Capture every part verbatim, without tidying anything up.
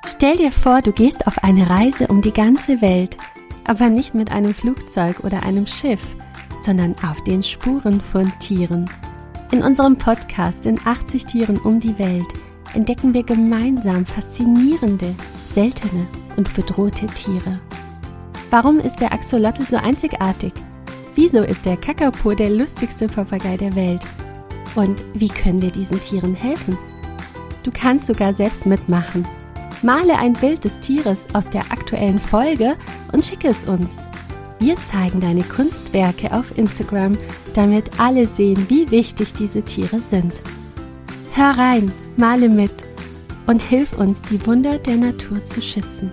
Stell dir vor, du gehst auf eine Reise um die ganze Welt, aber nicht mit einem Flugzeug oder einem Schiff, sondern auf den Spuren von Tieren. In unserem Podcast in achtzig Tieren um die Welt entdecken wir gemeinsam faszinierende, seltene und bedrohte Tiere. Warum ist der Axolotl so einzigartig? Wieso ist der Kakapo der lustigste Papagei der Welt? Und wie können wir diesen Tieren helfen? Du kannst sogar selbst mitmachen. Male ein Bild des Tieres aus der aktuellen Folge und schicke es uns. Wir zeigen deine Kunstwerke auf Instagram, damit alle sehen, wie wichtig diese Tiere sind. Hör rein, male mit und hilf uns, die Wunder der Natur zu schützen.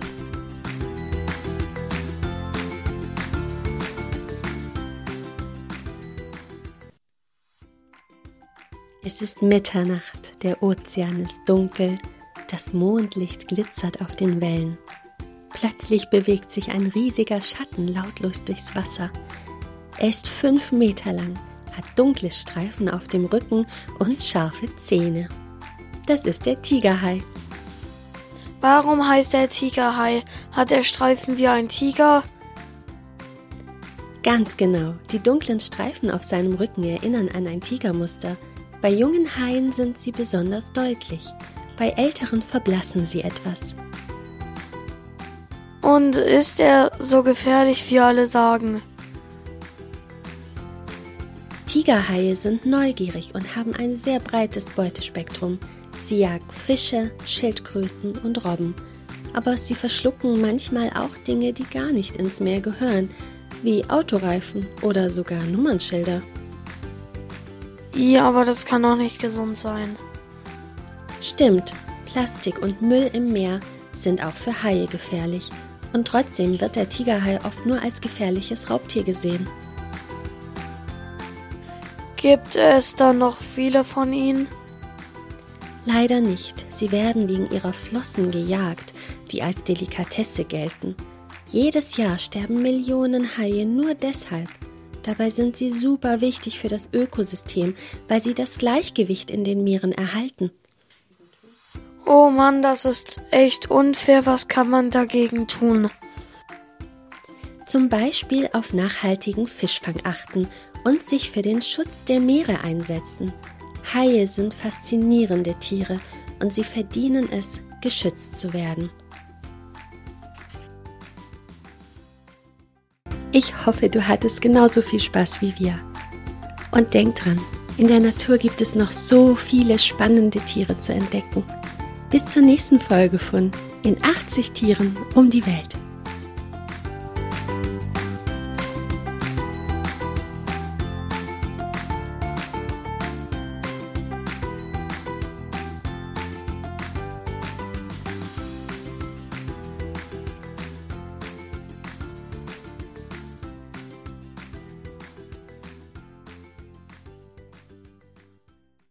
Es ist Mitternacht, der Ozean ist dunkel, das Mondlicht glitzert auf den Wellen. Plötzlich bewegt sich ein riesiger Schatten lautlos durchs Wasser. Er ist fünf Meter lang, hat dunkle Streifen auf dem Rücken und scharfe Zähne. Das ist der Tigerhai. Warum heißt er Tigerhai? Hat er Streifen wie ein Tiger? Ganz genau, die dunklen Streifen auf seinem Rücken erinnern an ein Tigermuster. Bei jungen Haien sind sie besonders deutlich, bei älteren verblassen sie etwas. Und ist er so gefährlich, wie alle sagen? Tigerhaie sind neugierig und haben ein sehr breites Beutespektrum. Sie jagen Fische, Schildkröten und Robben. Aber sie verschlucken manchmal auch Dinge, die gar nicht ins Meer gehören, wie Autoreifen oder sogar Nummernschilder. Ja, aber das kann doch nicht gesund sein. Stimmt, Plastik und Müll im Meer sind auch für Haie gefährlich. Und trotzdem wird der Tigerhai oft nur als gefährliches Raubtier gesehen. Gibt es dann noch viele von ihnen? Leider nicht. Sie werden wegen ihrer Flossen gejagt, die als Delikatesse gelten. Jedes Jahr sterben Millionen Haie nur deshalb. Dabei sind sie super wichtig für das Ökosystem, weil sie das Gleichgewicht in den Meeren erhalten. Oh Mann, das ist echt unfair. Was kann man dagegen tun? Zum Beispiel auf nachhaltigen Fischfang achten und sich für den Schutz der Meere einsetzen. Haie sind faszinierende Tiere und sie verdienen es, geschützt zu werden. Ich hoffe, du hattest genauso viel Spaß wie wir. Und denk dran, in der Natur gibt es noch so viele spannende Tiere zu entdecken. Bis zur nächsten Folge von In achtzig Tieren um die Welt.